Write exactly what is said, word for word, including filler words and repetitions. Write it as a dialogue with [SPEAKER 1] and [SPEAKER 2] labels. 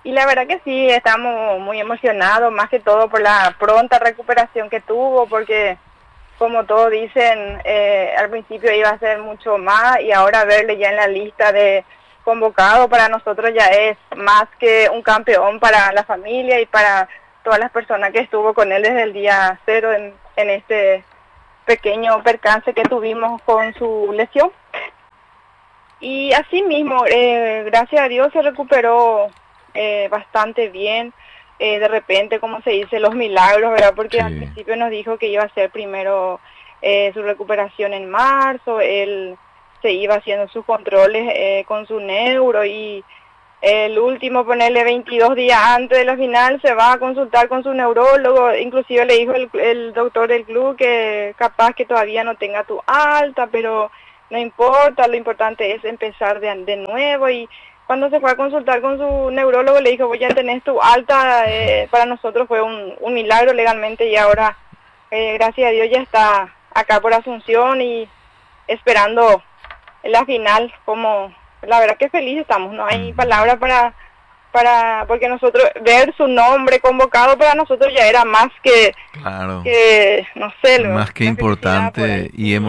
[SPEAKER 1] Y la verdad que sí, estamos muy emocionados, más que todo por la pronta recuperación que tuvo, porque como todos dicen, eh, al principio iba a ser mucho más y ahora verle ya en la lista de convocados para nosotros ya es más que un campeón para la familia y para todas las personas que estuvo con él desde el día cero en, en este pequeño percance que tuvimos con su lesión. Y así mismo, eh, gracias a Dios se recuperó eh, bastante bien. Eh, de repente, como se dice, los milagros, ¿verdad? Porque al
[SPEAKER 2] Sí.
[SPEAKER 1] principio nos dijo que iba a ser primero eh, su recuperación en marzo, él se iba haciendo sus controles eh, con su neuro y el último, ponerle veintidós días antes de la final, se va a consultar con su neurólogo, inclusive le dijo el, el doctor del club que capaz que todavía no tenga tu alta, pero no importa, lo importante es empezar de, de nuevo. Y cuando se fue a consultar con su neurólogo le dijo, voy a tener tu alta, eh, para nosotros fue un, un milagro legalmente y ahora, eh, gracias a Dios, ya está acá por Asunción y esperando la final. Como la verdad que feliz estamos, no hay
[SPEAKER 2] Ujú.
[SPEAKER 1] palabra para para porque nosotros ver su nombre convocado para nosotros ya era más que
[SPEAKER 2] Claro,
[SPEAKER 1] que no sé, lo-
[SPEAKER 2] más que
[SPEAKER 1] la felicidad por
[SPEAKER 2] importante
[SPEAKER 1] ahí.
[SPEAKER 2] y